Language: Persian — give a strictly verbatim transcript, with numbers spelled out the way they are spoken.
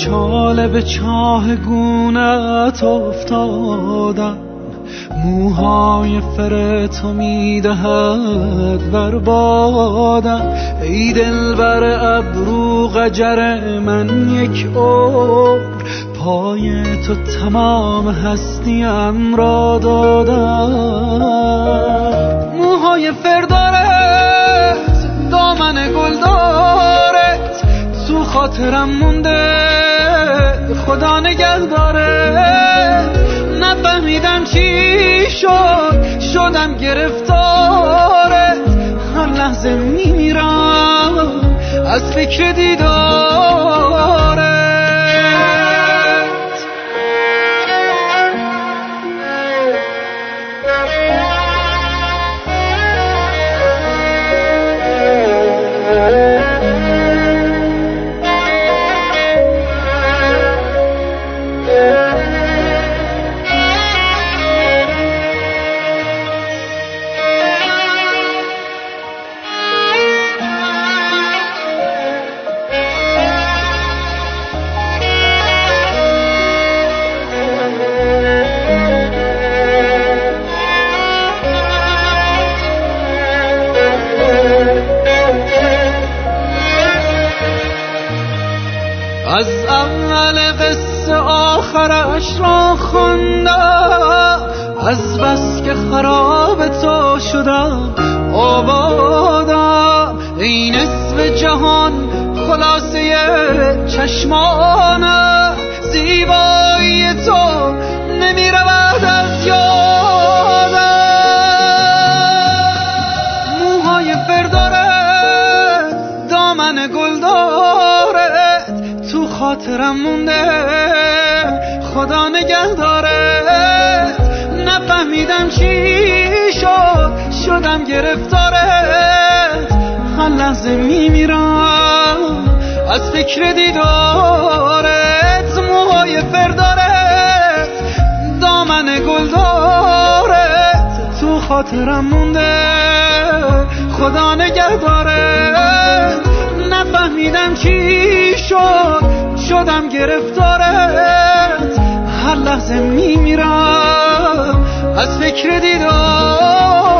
چاله به چاه گونت افتادم، موهای فر تو میدهد بر بادم. ای دلبر ابرو قجر من یک عمر، پای تو تمام هستیم را دادم. موهای فر دارت، دامن گل دارت، تو خاطرم مونده خدا نگه داره. نفهمیدم چی شد، شدم گرفتارت، هر لحظه میمیرم از فکر دیدارت. از اول قصه آخرش را خوندم، از بس که خراب تو شدم آبادم. ای نصف جهان خلاصه چشمانم، زیبایی تو نمی رود از یادم. موهای فر دارد، دامن گل دارد، تو خاطرم مونده خدا نگه دارد. نفهمیدم چی شد، شدم گرفتارت، هر لحظه میمیرم از فکر دیدارت. موهای فر دارد، دامن گل دارد، تو خاطرم مونده خدا نگه دارد. نفهمیدم چی شد، شدم گرفتارت، هر لحظه میمیرم از فکر دیدار.